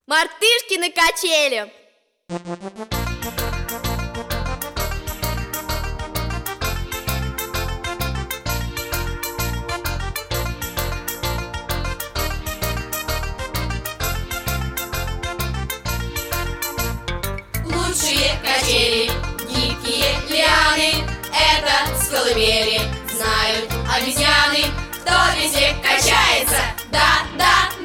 Мартышки на качели. Лучшие качели, гибкие лианы, это с колыбели знают обезьяны. Кто везде качается, да-да.